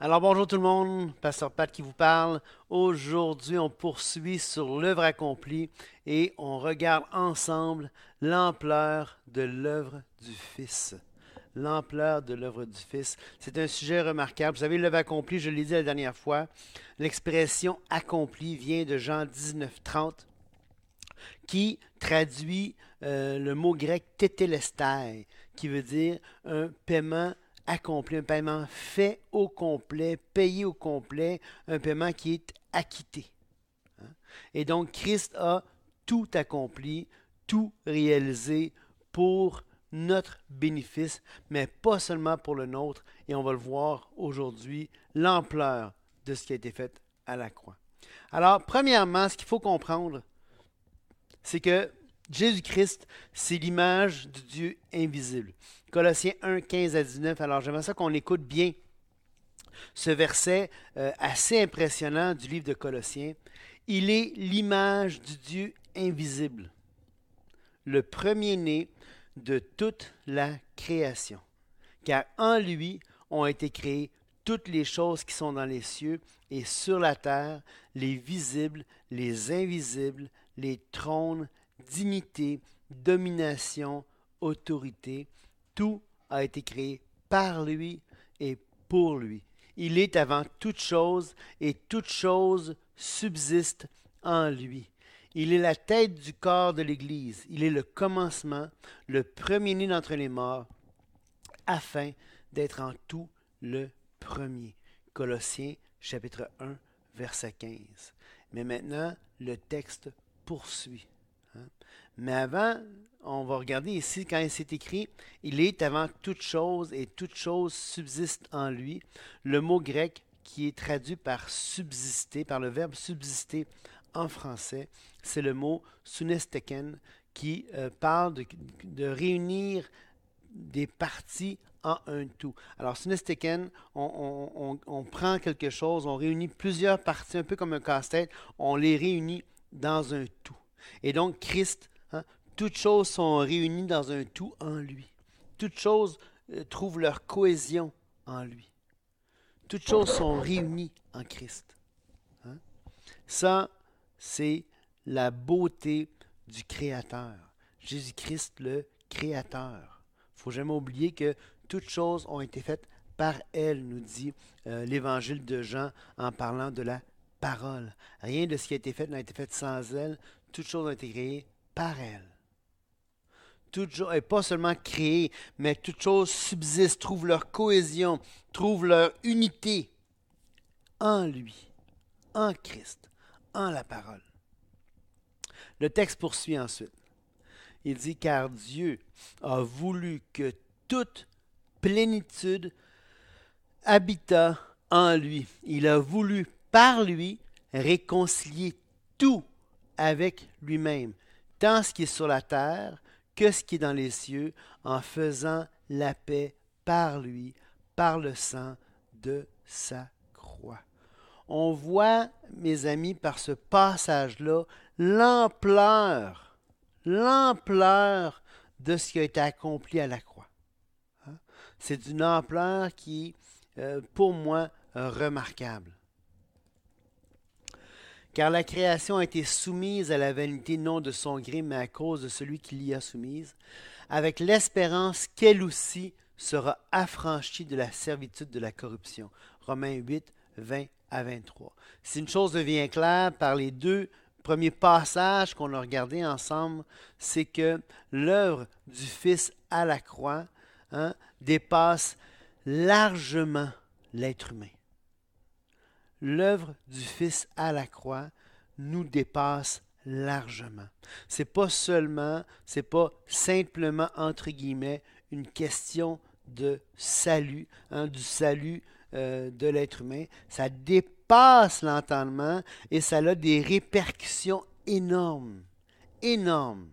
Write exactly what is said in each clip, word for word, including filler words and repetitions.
Alors bonjour tout le monde, Pasteur Pat qui vous parle. Aujourd'hui, on poursuit sur l'œuvre accomplie et on regarde ensemble l'ampleur de l'œuvre du Fils. L'ampleur de l'œuvre du Fils. C'est un sujet remarquable. Vous savez, l'œuvre accomplie, je l'ai dit la dernière fois, l'expression accomplie vient de Jean dix-neuf trente qui traduit euh, le mot grec tétélestai, qui veut dire un paiement accompli, un paiement fait au complet, payé au complet, un paiement qui est acquitté. Hein? Et donc, Christ a tout accompli, tout réalisé pour notre bénéfice, mais pas seulement pour le nôtre, et on va le voir aujourd'hui, l'ampleur de ce qui a été fait à la croix. Alors, premièrement, ce qu'il faut comprendre, c'est que Jésus-Christ, c'est l'image du Dieu invisible. Colossiens un, quinze à dix-neuf. Alors, j'aimerais ça qu'on écoute bien ce verset euh, assez impressionnant du livre de Colossiens. Il est l'image du Dieu invisible, le premier-né de toute la création. Car en lui ont été créées toutes les choses qui sont dans les cieux et sur la terre, les visibles, les invisibles, les trônes, dignités, domination, autorité. Tout a été créé par lui et pour lui. Il est avant toute chose et toute chose subsiste en lui. Il est la tête du corps de l'Église. Il est le commencement, le premier-né d'entre les morts, afin d'être en tout le premier. Colossiens chapitre un, verset quinze. Mais maintenant, le texte poursuit. Hein? Mais avant, on va regarder ici, quand c'est écrit, il est avant toute chose et toute chose subsiste en lui. Le mot grec qui est traduit par subsister, par le verbe subsister en français, c'est le mot sunesteken qui euh, parle de, de réunir des parties en un tout. Alors, synesteken, on, on, on, on prend quelque chose, on réunit plusieurs parties, un peu comme un casse-tête, on les réunit dans un tout. Et donc, Christ, hein, toutes choses sont réunies dans un tout en lui. Toutes choses euh, trouvent leur cohésion en lui. Toutes choses sont réunies en Christ. Hein. Ça, c'est la beauté du Créateur. Jésus-Christ, le Créateur. Il ne faut jamais oublier que toutes choses ont été faites par elle, nous dit euh, l'Évangile de Jean en parlant de la parole. Rien de ce qui a été fait n'a été fait sans elle. Toutes choses ont été créées par elle. Toutes choses, et pas seulement créées, mais toutes choses subsistent, trouvent leur cohésion, trouvent leur unité en lui, en Christ, en la parole. Le texte poursuit ensuite. Il dit, car Dieu a voulu que toute plénitude habita en lui. Il a voulu par lui réconcilier tout avec lui-même, tant ce qui est sur la terre que ce qui est dans les cieux, en faisant la paix par lui, par le sang de sa croix. On voit, mes amis, par ce passage-là, l'ampleur, l'ampleur de ce qui a été accompli à la croix. Hein? C'est d'une ampleur qui est, euh, pour moi, euh, remarquable. Car la création a été soumise à la vanité non de son gré, mais à cause de celui qui l'y a soumise, avec l'espérance qu'elle aussi sera affranchie de la servitude de la corruption. Romains huit, vingt à vingt-trois. Si une chose devient claire par les deux premiers passages qu'on a regardés ensemble, c'est que l'œuvre du Fils à la croix hein, dépasse largement l'être humain. L'œuvre du Fils à la croix nous dépasse largement. C'est pas seulement, c'est pas simplement entre guillemets une question de salut, hein, du salut euh, de l'être humain. Ça dépasse l'entendement et ça a des répercussions énormes, énormes.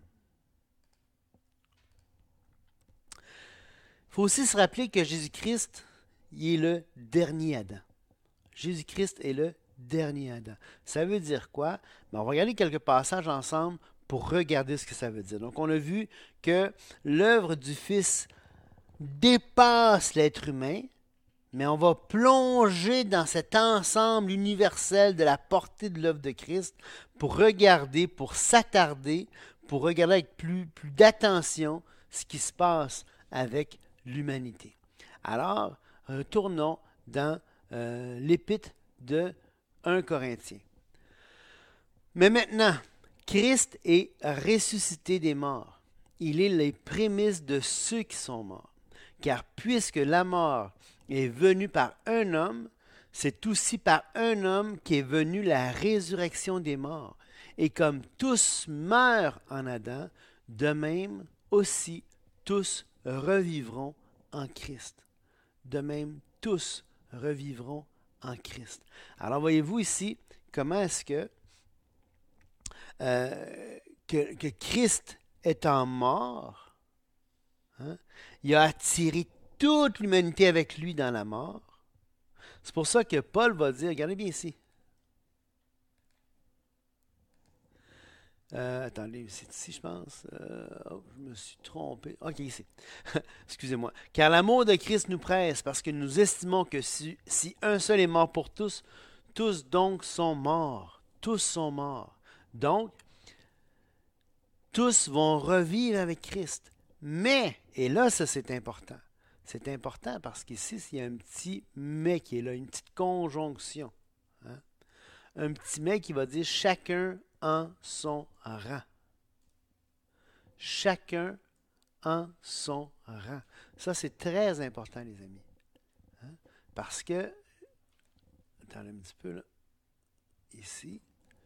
Il faut aussi se rappeler que Jésus-Christ, il est le dernier Adam. Jésus-Christ est le dernier Adam. Ça veut dire quoi? Ben, on va regarder quelques passages ensemble pour regarder ce que ça veut dire. Donc, on a vu que l'œuvre du Fils dépasse l'être humain mais on va plonger dans cet ensemble universel de la portée de l'œuvre de Christ pour regarder, pour s'attarder, pour regarder avec plus, plus d'attention ce qui se passe avec l'humanité. Alors, retournons dans euh, l'épître de premier Corinthiens. Mais maintenant, Christ est ressuscité des morts. Il est les prémices de ceux qui sont morts. Car puisque la mort est venue par un homme, c'est aussi par un homme qu'est venue la résurrection des morts. Et comme tous meurent en Adam, de même aussi tous revivront en Christ. De même, tous revivront en Christ. Alors, voyez-vous ici comment est-ce que, euh, que, que Christ étant mort, hein, il a attiré toute l'humanité avec lui dans la mort. C'est pour ça que Paul va dire, regardez bien ici. Euh, attendez, c'est ici, je pense. Euh, oh, je me suis trompé. Ok, ici. Excusez-moi. Car l'amour de Christ nous presse, parce que nous estimons que si, si un seul est mort pour tous, tous donc sont morts. Tous sont morts. Donc, tous vont revivre avec Christ. Mais, et là, ça c'est important. C'est important parce qu'ici, il y a un petit mais qui est là, une petite conjonction. Hein? Un petit mais qui va dire chacun en son rang. Chacun en son rang. Ça, c'est très important, les amis. Hein? Parce que, attendez un petit peu là, ici,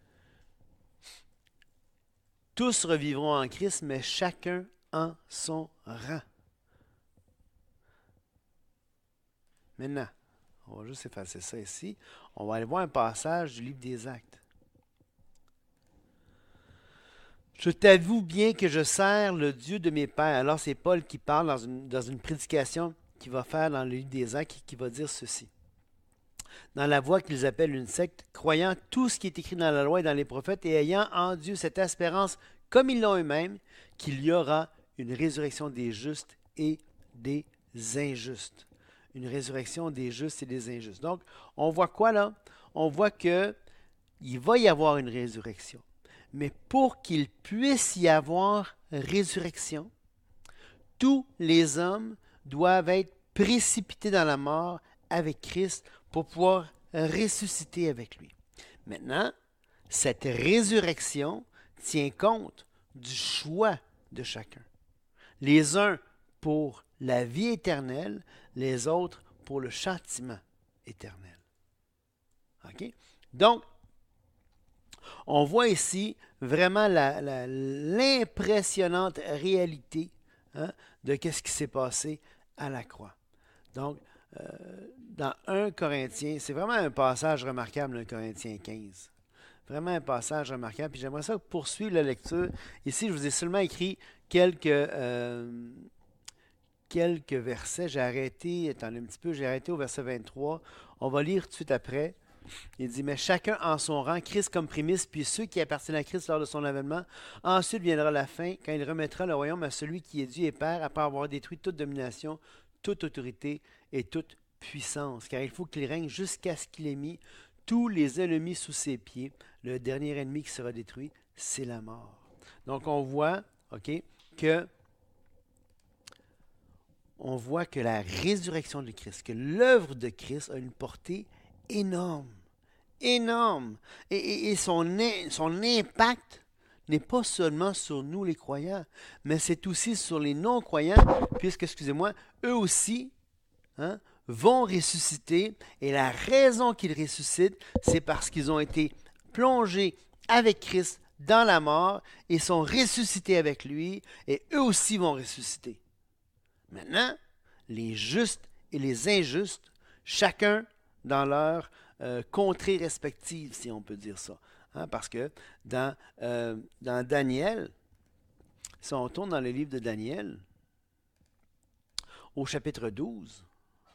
tous revivront en Christ, mais chacun en son rang. Maintenant, on va juste effacer ça ici. On va aller voir un passage du livre des Actes. Je t'avoue bien que je sers le Dieu de mes pères. Alors c'est Paul qui parle dans une, dans une prédication qu'il va faire dans le livre des Actes, qui va dire ceci. Dans la voie qu'ils appellent une secte, croyant tout ce qui est écrit dans la loi et dans les prophètes, et ayant en Dieu cette espérance, comme ils l'ont eux-mêmes, qu'il y aura une résurrection des justes et des injustes. Une résurrection des justes et des injustes. Donc, on voit quoi là? On voit que il va y avoir une résurrection. Mais pour qu'il puisse y avoir résurrection, tous les hommes doivent être précipités dans la mort avec Christ pour pouvoir ressusciter avec lui. Maintenant, cette résurrection tient compte du choix de chacun. Les uns pour la vie éternelle, les autres pour le châtiment éternel. OK? Donc, on voit ici vraiment la, la, l'impressionnante réalité hein, de ce qui s'est passé à la croix. Donc, euh, dans premier Corinthiens, c'est vraiment un passage remarquable, un Corinthiens quinze. Vraiment un passage remarquable. Puis j'aimerais ça poursuivre la lecture. Ici, je vous ai seulement écrit quelques, euh, quelques versets. J'ai arrêté, attendez un petit peu, j'ai arrêté au verset vingt-trois. On va lire tout de suite après. Il dit, mais chacun en son rang, Christ comme prémisse, puis ceux qui appartiennent à Christ lors de son avènement. Ensuite viendra la fin, quand il remettra le royaume à celui qui est Dieu et Père, après avoir détruit toute domination, toute autorité et toute puissance. Car il faut qu'il règne jusqu'à ce qu'il ait mis tous les ennemis sous ses pieds. Le dernier ennemi qui sera détruit, c'est la mort. Donc on voit, ok, que on voit que la résurrection de Christ, que l'œuvre de Christ a une portée énorme, énorme. Et, et, et son, son impact n'est pas seulement sur nous les croyants, mais c'est aussi sur les non-croyants, puisque, excusez-moi, eux aussi hein, vont ressusciter. Et la raison qu'ils ressuscitent, c'est parce qu'ils ont été plongés avec Christ dans la mort et sont ressuscités avec lui, et eux aussi vont ressusciter. Maintenant, les justes et les injustes, chacun dans leur euh, contrée respective, si on peut dire ça. Hein, parce que dans, euh, dans Daniel, si on tourne dans le livre de Daniel, au chapitre douze,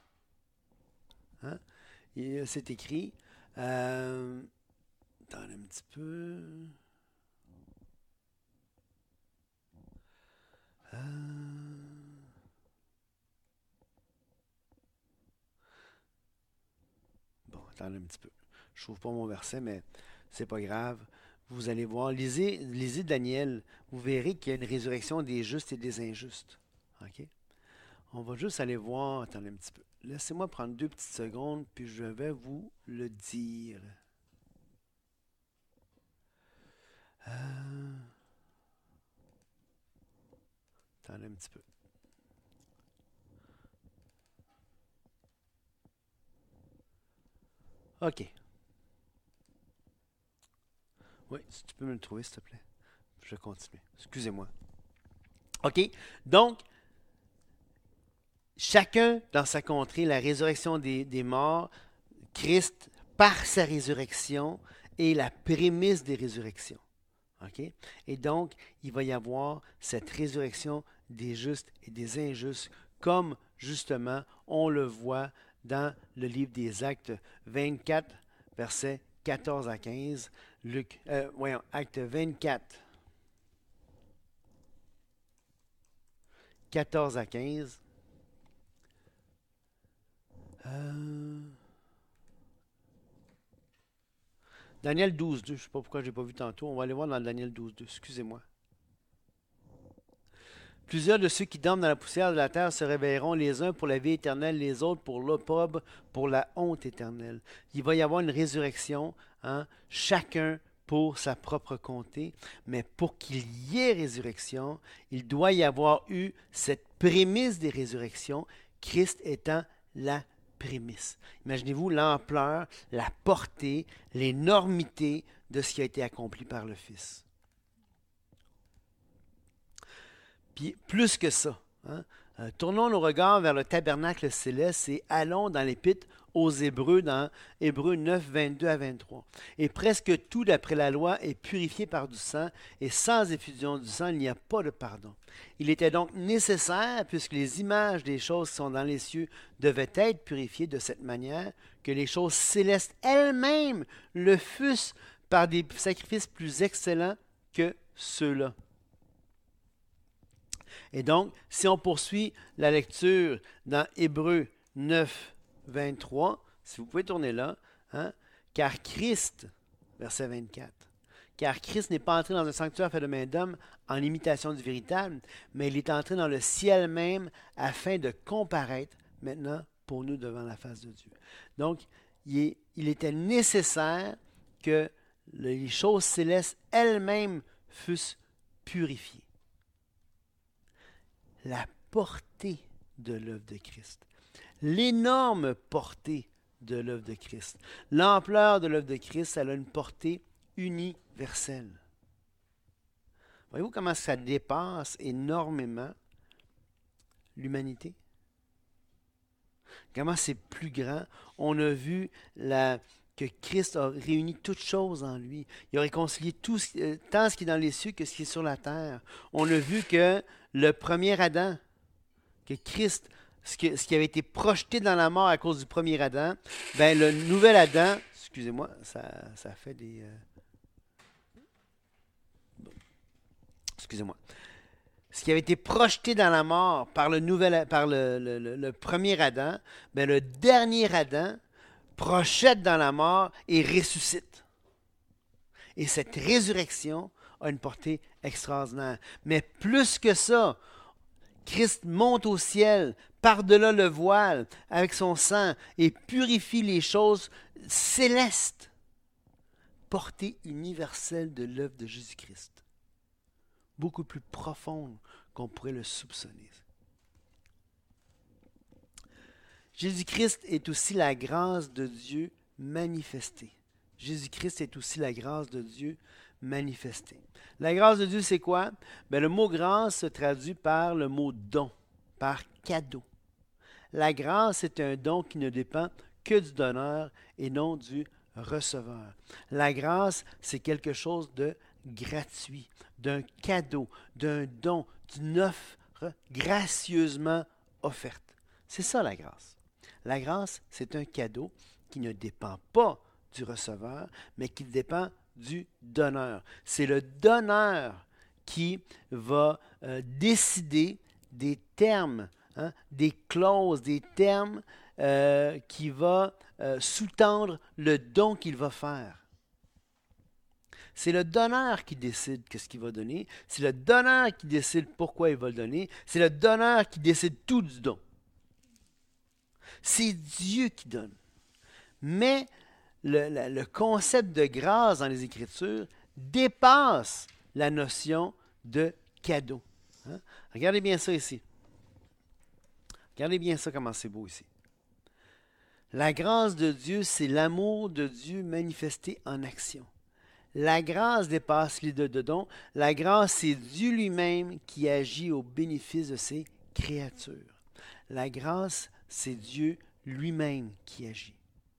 hein, c'est écrit, euh, attendez un petit peu, euh, attendez un petit peu. Je ne trouve pas mon verset, mais c'est pas grave. Vous allez voir, lisez, lisez Daniel, vous verrez qu'il y a une résurrection des justes et des injustes. OK? On va juste aller voir, attendez un petit peu. Laissez-moi prendre deux petites secondes, puis je vais vous le dire. Euh... Attendez un petit peu. OK. Oui, si tu peux me le trouver, s'il te plaît. Je vais continuer. Excusez-moi. OK. Donc, chacun dans sa contrée, la résurrection des, des morts, Christ, par sa résurrection, est la prémisse des résurrections. OK? Et donc, il va y avoir cette résurrection des justes et des injustes, comme justement on le voit dans le livre des Actes vingt-quatre, versets quatorze à quinze. Luc, euh, voyons, Acte vingt-quatre, quatorze à quinze. Euh... Daniel douze, deux. Je ne sais pas pourquoi je n'ai pas vu tantôt. On va aller voir dans Daniel douze, deux. Excusez-moi. Plusieurs de ceux qui dorment dans la poussière de la terre se réveilleront, les uns pour la vie éternelle, les autres pour l'opprobre, pour la honte éternelle. Il va y avoir une résurrection, hein, chacun pour sa propre comté, mais pour qu'il y ait résurrection, il doit y avoir eu cette prémisse des résurrections, Christ étant la prémisse. Imaginez-vous l'ampleur, la portée, l'énormité de ce qui a été accompli par le Fils. Puis plus que ça, hein, euh, tournons nos regards vers le tabernacle céleste et allons dans l'épître aux Hébreux, dans Hébreux neuf, vingt-deux à vingt-trois. Et presque tout d'après la loi est purifié par du sang, et sans effusion du sang, il n'y a pas de pardon. Il était donc nécessaire, puisque les images des choses qui sont dans les cieux devaient être purifiées de cette manière, que les choses célestes elles-mêmes le fussent par des sacrifices plus excellents que ceux-là. Et donc, si on poursuit la lecture dans Hébreux neuf, vingt-trois, si vous pouvez tourner là, hein, car Christ, verset vingt-quatre, car Christ n'est pas entré dans un sanctuaire fait de main d'homme en imitation du véritable, mais il est entré dans le ciel même afin de comparaître maintenant pour nous devant la face de Dieu. Donc, il, est, il était nécessaire que les choses célestes elles-mêmes fussent purifiées. La portée de l'œuvre de Christ, l'énorme portée de l'œuvre de Christ, l'ampleur de l'œuvre de Christ, elle a une portée universelle. Voyez-vous comment ça dépasse énormément l'humanité? Comment c'est plus grand? On a vu la, que Christ a réuni toutes choses en lui. Il a réconcilié tout, tant ce qui est dans les cieux que ce qui est sur la terre. On a vu que le premier Adam, que Christ, ce qui, ce qui avait été projeté dans la mort à cause du premier Adam, ben le nouvel Adam, excusez-moi, ça, ça fait des... Euh, excusez-moi. Ce qui avait été projeté dans la mort par le, nouvel, par le, le, le, le premier Adam, ben le dernier Adam projette dans la mort et ressuscite. Et cette résurrection a une portée extraordinaire. Mais plus que ça, Christ monte au ciel, par-delà le voile, avec son sang, et purifie les choses célestes. Portée universelle de l'œuvre de Jésus-Christ. Beaucoup plus profonde qu'on pourrait le soupçonner. Jésus-Christ est aussi la grâce de Dieu manifestée. Jésus-Christ est aussi la grâce de Dieu manifestée. La grâce de Dieu, c'est quoi? Bien, le mot grâce se traduit par le mot don, par cadeau. La grâce est un don qui ne dépend que du donneur et non du receveur. La grâce, c'est quelque chose de gratuit, d'un cadeau, d'un don, d'une offre gracieusement offerte. C'est ça la grâce. La grâce, c'est un cadeau qui ne dépend pas du receveur, mais qui dépend du donneur. C'est le donneur qui va euh, décider des termes, hein, des clauses, des termes euh, qui va euh, sous-tendre le don qu'il va faire. C'est le donneur qui décide qu'est-ce qu'il va donner. C'est le donneur qui décide pourquoi il va le donner. C'est le donneur qui décide tout du don. C'est Dieu qui donne. Mais le, le, le concept de grâce dans les Écritures dépasse la notion de cadeau. Hein? Regardez bien ça ici. Regardez bien ça, comment c'est beau ici. La grâce de Dieu, c'est l'amour de Dieu manifesté en action. La grâce dépasse l'idée de don. La grâce, c'est Dieu lui-même qui agit au bénéfice de ses créatures. La grâce, c'est Dieu lui-même qui agit.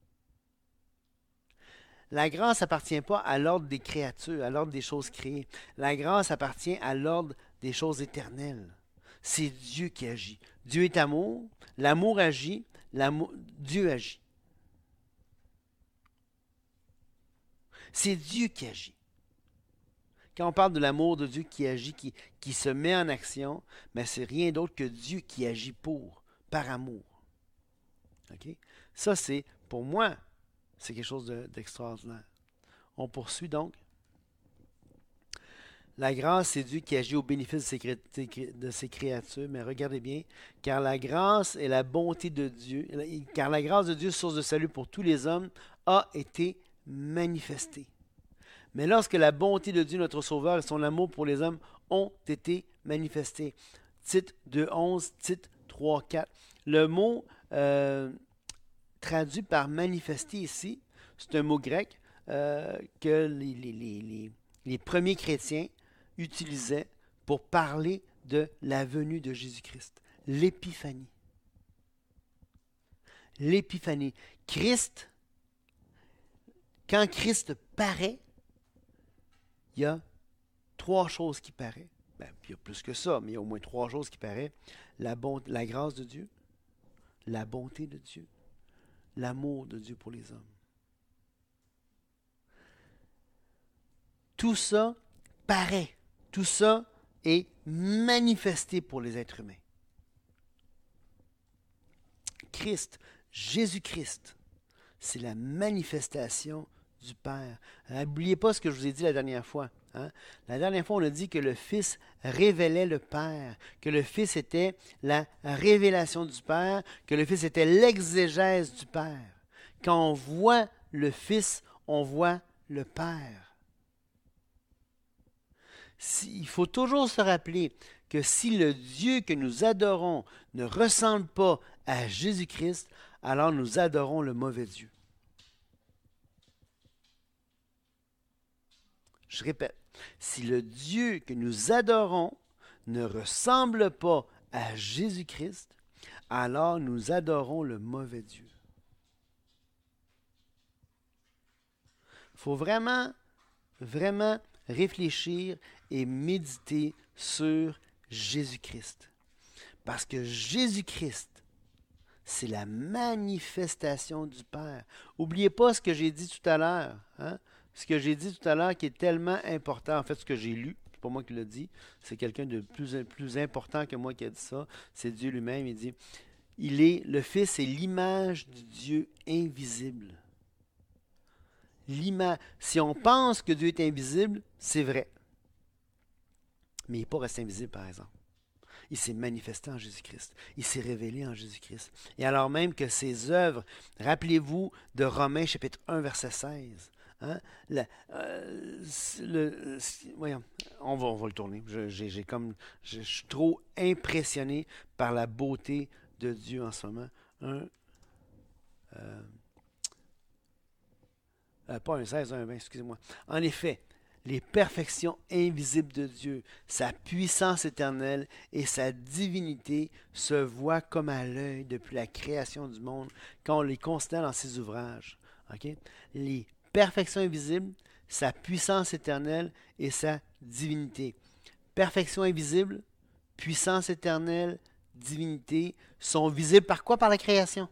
La grâce n'appartient pas à l'ordre des créatures, à l'ordre des choses créées. La grâce appartient à l'ordre des choses éternelles. C'est Dieu qui agit. Dieu est amour, l'amour agit, l'amour, Dieu agit. C'est Dieu qui agit. Quand on parle de l'amour de Dieu qui agit, qui, qui se met en action, mais c'est rien d'autre que Dieu qui agit pour, par amour. Okay? Ça, c'est, pour moi, c'est quelque chose de, d'extraordinaire. On poursuit donc. La grâce, c'est Dieu qui agit au bénéfice de ses, de ses créatures, mais regardez bien, car la grâce et la bonté de Dieu, car la grâce de Dieu, source de salut pour tous les hommes, a été manifestée. Mais lorsque la bonté de Dieu, notre Sauveur, et son amour pour les hommes ont été manifestés. Tite deux onze, Tite trois quatre. Le mot euh, traduit par manifester ici, c'est un mot grec euh, que les, les, les, les, les premiers chrétiens utilisaient pour parler de la venue de Jésus-Christ. L'épiphanie. L'épiphanie. Christ, quand Christ paraît, il y a trois choses qui paraissent. Ben, il y a plus que ça, mais il y a au moins trois choses qui paraissent. La, bon, la grâce de Dieu, la bonté de Dieu, l'amour de Dieu pour les hommes. Tout ça paraît. Tout ça est manifesté pour les êtres humains. Christ, Jésus-Christ, c'est la manifestation du Père. N'oubliez pas ce que je vous ai dit la dernière fois. Hein? La dernière fois, on a dit que le Fils révélait le Père, que le Fils était la révélation du Père, que le Fils était l'exégèse du Père. Quand on voit le Fils, on voit le Père. Si, il faut toujours se rappeler que si le Dieu que nous adorons ne ressemble pas à Jésus-Christ, alors nous adorons le mauvais Dieu. Je répète, si le Dieu que nous adorons ne ressemble pas à Jésus-Christ, alors nous adorons le mauvais Dieu. Il faut vraiment, vraiment réfléchir et méditer sur Jésus-Christ. Parce que Jésus-Christ, c'est la manifestation du Père. N'oubliez pas ce que j'ai dit tout à l'heure. Hein? Ce que j'ai dit tout à l'heure qui est tellement important. En fait, ce que j'ai lu, c'est pas moi qui l'ai dit, c'est quelqu'un de plus, plus important que moi qui a dit ça. C'est Dieu lui-même. Il dit, il est, le Fils est l'image du Dieu invisible. L'image. Si on pense que Dieu est invisible, c'est vrai. Mais il n'est pas resté invisible, par exemple. Il s'est manifesté en Jésus-Christ. Il s'est révélé en Jésus-Christ. Et alors même que ses œuvres, rappelez-vous de Romains chapitre un, verset seize. Hein? La, euh, le, voyons, on va, on va le tourner. Je, j'ai, j'ai comme, je, je suis trop impressionné par la beauté de Dieu en ce moment. Un, euh, euh, pas un seize, un vingt, excusez-moi. En effet, les perfections invisibles de Dieu, sa puissance éternelle et sa divinité se voient comme à l'œil depuis la création du monde quand on les considère dans ses ouvrages. Okay? Les perfections invisibles, sa puissance éternelle et sa divinité. Perfection invisible, puissance éternelle, divinité sont visibles par quoi? Par la création.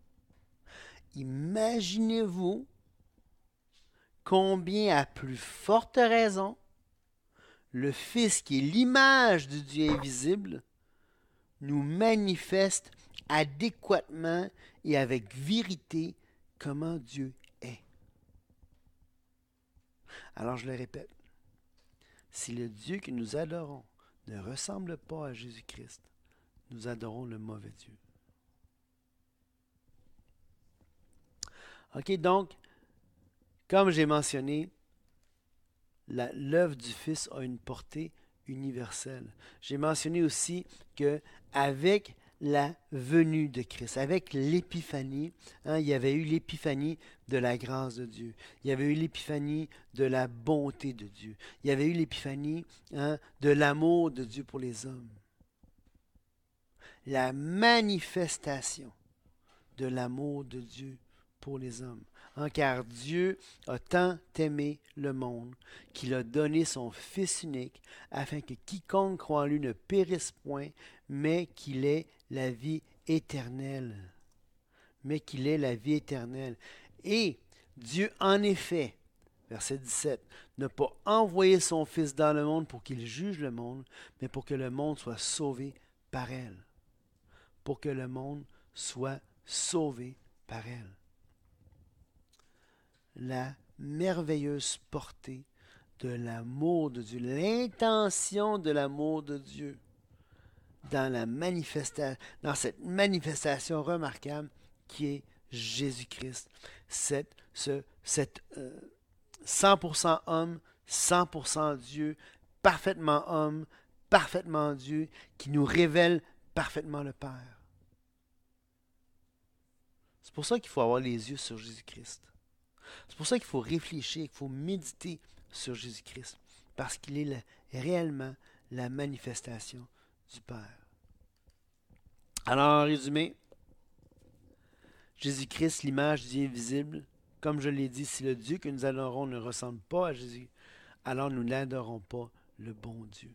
Imaginez-vous combien à plus forte raison le Fils qui est l'image du Dieu invisible nous manifeste adéquatement et avec vérité comment Dieu est. Alors je le répète, si le Dieu que nous adorons ne ressemble pas à Jésus-Christ, nous adorons le mauvais Dieu. OK, donc, comme j'ai mentionné, la- l'œuvre du Fils a une portée universelle. J'ai mentionné aussi que avec la venue de Christ, avec l'épiphanie, hein, il y avait eu l'épiphanie de la grâce de Dieu. Il y avait eu l'épiphanie de la bonté de Dieu. Il y avait eu l'épiphanie hein, de l'amour de Dieu pour les hommes. La manifestation de l'amour de Dieu pour les hommes. Hein, car Dieu a tant aimé le monde qu'il a donné son Fils unique afin que quiconque croit en lui ne périsse point, mais qu'il ait la vie éternelle. Mais qu'il ait la vie éternelle. Et Dieu, en effet, verset dix-sept, n'a pas envoyé son Fils dans le monde pour qu'il juge le monde, mais pour que le monde soit sauvé par elle. Pour que le monde soit sauvé par elle. La merveilleuse portée de l'amour de Dieu, l'intention de l'amour de Dieu dans, la manifesta- dans cette manifestation remarquable qui est Jésus-Christ. Cette, ce, cette euh, cent pour cent homme, cent pour cent Dieu, parfaitement homme, parfaitement Dieu, qui nous révèle parfaitement le Père. C'est pour ça qu'il faut avoir les yeux sur Jésus-Christ. C'est pour ça qu'il faut réfléchir, qu'il faut méditer sur Jésus-Christ, parce qu'il est le, réellement la manifestation du Père. Alors, en résumé, Jésus-Christ, l'image du Dieu invisible, comme je l'ai dit, si le Dieu que nous adorons ne ressemble pas à Jésus, alors nous n'adorons pas le bon Dieu.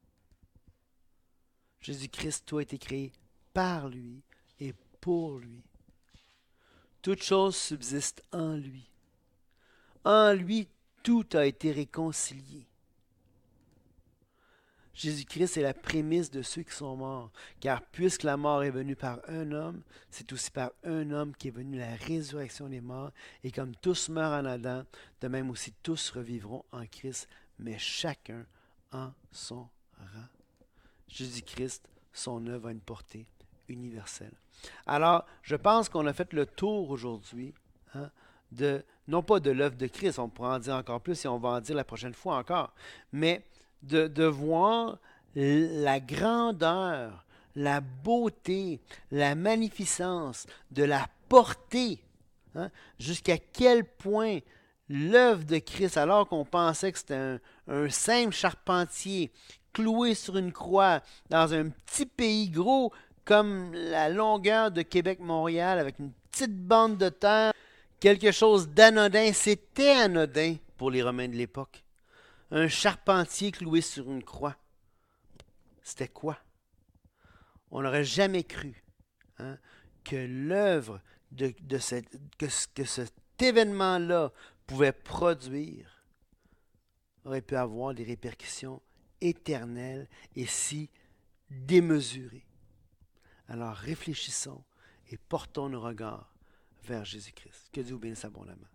Jésus-Christ, tout a été créé par lui et pour lui. Toute chose subsiste en lui. En lui, tout a été réconcilié. Jésus-Christ est la prémisse de ceux qui sont morts, car puisque la mort est venue par un homme, c'est aussi par un homme qui est venue la résurrection des morts, et comme tous meurent en Adam, de même aussi tous revivront en Christ, mais chacun en son rang. Jésus-Christ, son œuvre a une portée universelle. Alors, je pense qu'on a fait le tour aujourd'hui, hein, de, non pas de l'œuvre de Christ, on pourra en dire encore plus et on va en dire la prochaine fois encore, mais de, de voir la grandeur, la beauté, la magnificence de la portée, hein, jusqu'à quel point l'œuvre de Christ, alors qu'on pensait que c'était un, un simple charpentier cloué sur une croix dans un petit pays gros comme la longueur de Québec-Montréal avec une petite bande de terre, quelque chose d'anodin, c'était anodin pour les Romains de l'époque. Un charpentier cloué sur une croix. C'était quoi? On n'aurait jamais cru hein, que l'œuvre de, de cette, que, que cet événement-là pouvait produire aurait pu avoir des répercussions éternelles et si démesurées. Alors réfléchissons et portons nos regards vers Jésus-Christ. Que Dieu vous bénisse abondamment.